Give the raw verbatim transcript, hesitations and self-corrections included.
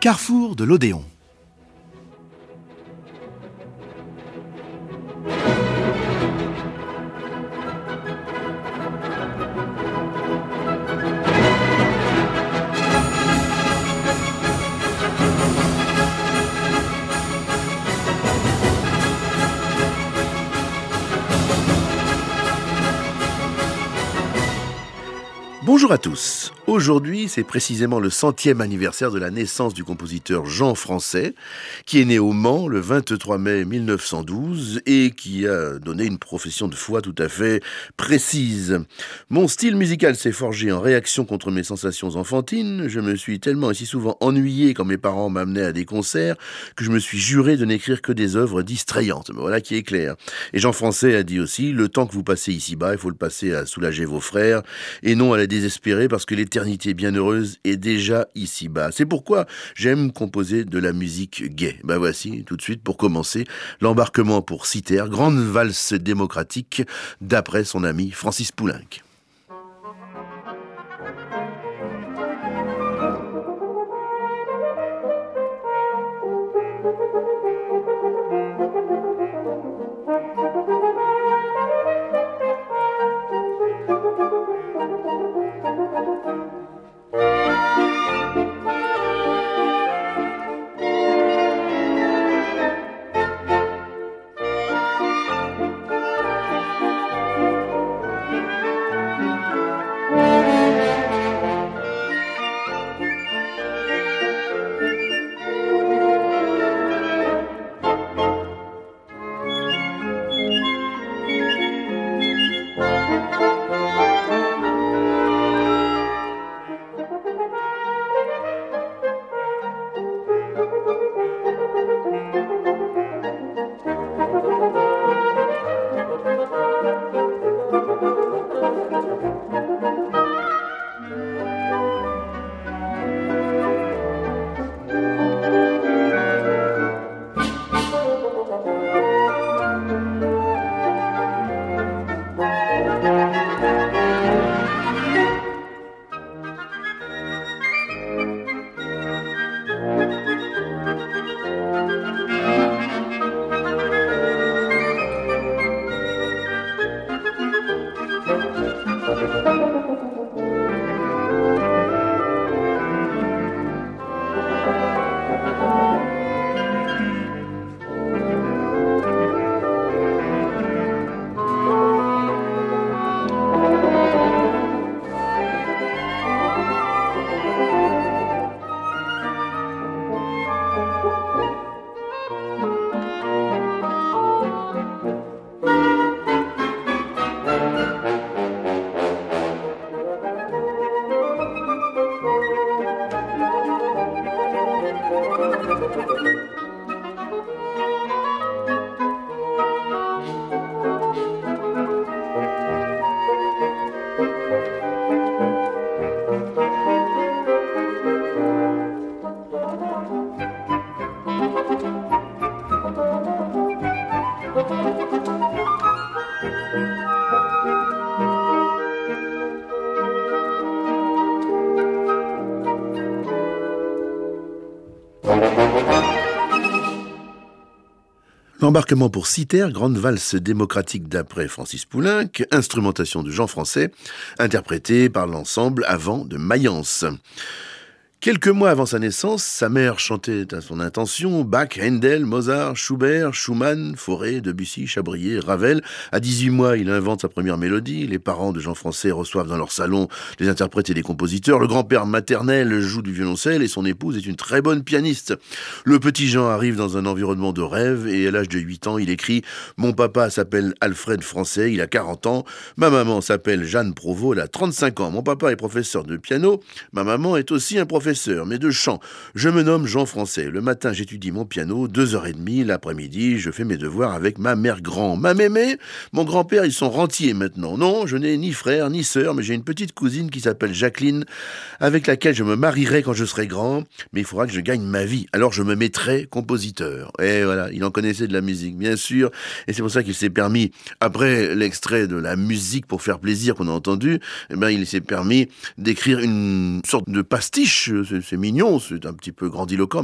carrefour de l'Odéon. Bonjour à tous. Aujourd'hui, c'est précisément le centième anniversaire de la naissance du compositeur Jean Français, qui est né au Mans le vingt-trois mai mille neuf cent douze et qui a donné une profession de foi tout à fait précise. Mon style musical s'est forgé en réaction contre mes sensations enfantines. Je me suis tellement et si souvent ennuyé quand mes parents m'amenaient à des concerts que je me suis juré de n'écrire que des œuvres distrayantes. Mais voilà qui est clair. Et Jean Français a dit aussi, le temps que vous passez ici-bas, il faut le passer à soulager vos frères et non à la désespérer parce que l'éternité bienheureuse est déjà ici-bas. C'est pourquoi j'aime composer de la musique gaie. Ben voici, tout de suite, pour commencer, l'embarquement pour Citer, grande valse démocratique, d'après son ami Francis Poulenc. L'embarquement pour Citer, grande valse démocratique d'après Francis Poulenc, instrumentation de Jean Français, interprétée par l'ensemble Avant de Mayence. Quelques mois avant sa naissance, sa mère chantait à son intention Bach, Handel, Mozart, Schubert, Schumann, Fauré, Debussy, Chabrier, Ravel. À dix-huit mois, il invente sa première mélodie. Les parents de Jean Français reçoivent dans leur salon des interprètes et des compositeurs. Le grand-père maternel joue du violoncelle et son épouse est une très bonne pianiste. Le petit Jean arrive dans un environnement de rêve et à l'âge de huit ans, il écrit « Mon papa s'appelle Alfred Français, il a quarante ans. Ma maman s'appelle Jeanne Provost, elle a trente-cinq ans. Mon papa est professeur de piano. Ma maman est aussi un professeur. mais de chant. Je me nomme Jean Français. Le matin, j'étudie mon piano, deux heures et demie. L'après-midi, je fais mes devoirs avec ma mère grand. Ma mémé, mon grand-père, ils sont rentiers maintenant. Non, je n'ai ni frère, ni sœur, mais j'ai une petite cousine qui s'appelle Jacqueline, avec laquelle je me marierai quand je serai grand, mais il faudra que je gagne ma vie. Alors je me mettrai compositeur. Et voilà, il en connaissait de la musique, bien sûr. Et c'est pour ça qu'il s'est permis, après l'extrait de la musique pour faire plaisir qu'on a entendu, eh ben, il s'est permis d'écrire une sorte de pastiche. C'est, c'est mignon, c'est un petit peu grandiloquent.